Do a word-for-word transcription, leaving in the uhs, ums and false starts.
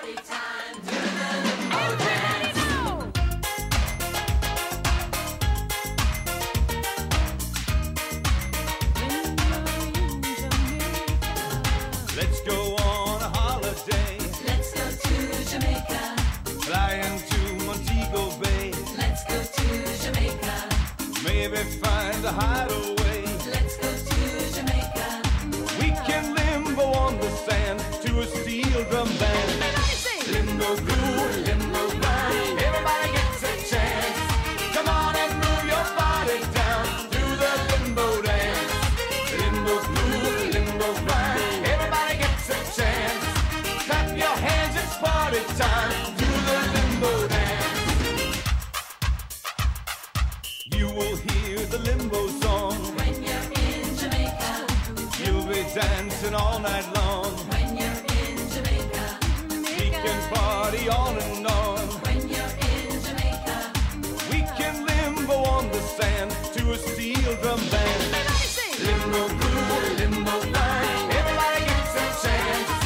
party time. Do the limbo dance. Let's go on a holiday. Let's go to Jamaica. Flying to Montego Bay. Let's go to Jamaica. Maybe find a hideaway. Let's go to Jamaica. We can limbo on the sand to a steel drum band. Limbo groove, limbo grind. Everybody gets a chance. Come on and move your body down. Do the limbo dance. Limbo groove, limbo grind. Everybody gets a chance. Clap your hands, it's party time. Do the limbo dance. You will hear the limbo song When you're in Jamaica. You'll be dancing all night long. When you're in Jamaica. We can party on and on. When you're in Jamaica. We can limbo on the sand to a steel drum band. Limbo groove, limbo grind. Everybody gets a chance.